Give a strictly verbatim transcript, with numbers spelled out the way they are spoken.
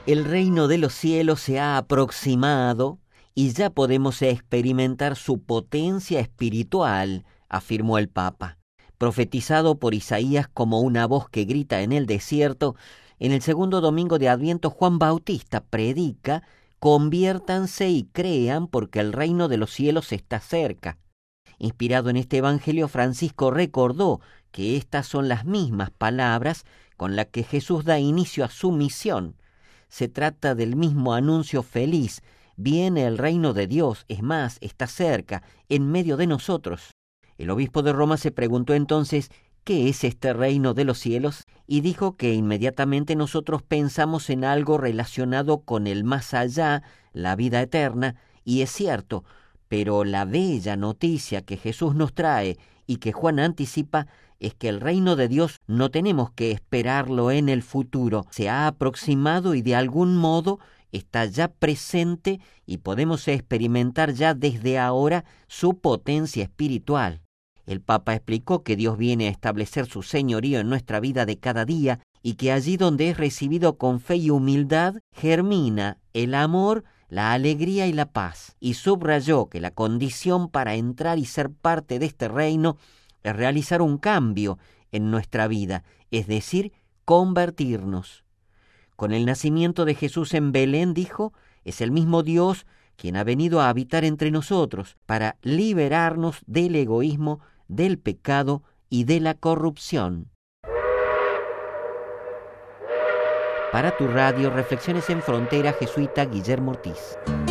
El reino de los cielos se ha aproximado y ya podemos experimentar su potencia espiritual, afirmó el Papa. Profetizado por Isaías como una voz que grita en el desierto, en el segundo domingo de Adviento Juan Bautista predica: conviértanse y crean porque el reino de los cielos está cerca. Inspirado en este evangelio, Francisco recordó que estas son las mismas palabras con las que Jesús da inicio a su misión. Se trata del mismo anuncio feliz: viene el reino de Dios, es más, está cerca, en medio de nosotros. El obispo de Roma se preguntó entonces: ¿qué es este reino de los cielos? Y dijo que inmediatamente nosotros pensamos en algo relacionado con el más allá, la vida eterna, y es cierto, pero la bella noticia que Jesús nos trae y que Juan anticipa es que el reino de Dios no tenemos que esperarlo en el futuro. Se ha aproximado y de algún modo está ya presente y podemos experimentar ya desde ahora su potencia espiritual. El Papa explicó que Dios viene a establecer su señorío en nuestra vida de cada día y que allí donde es recibido con fe y humildad germina el amor, la alegría y la paz. Y subrayó que la condición para entrar y ser parte de este reino es realizar un cambio en nuestra vida, es decir, convertirnos. Con el nacimiento de Jesús en Belén, dijo, es el mismo Dios quien ha venido a habitar entre nosotros para liberarnos del egoísmo, del pecado y de la corrupción. Para tu radio, Reflexiones en Frontera, jesuita Guillermo Ortiz.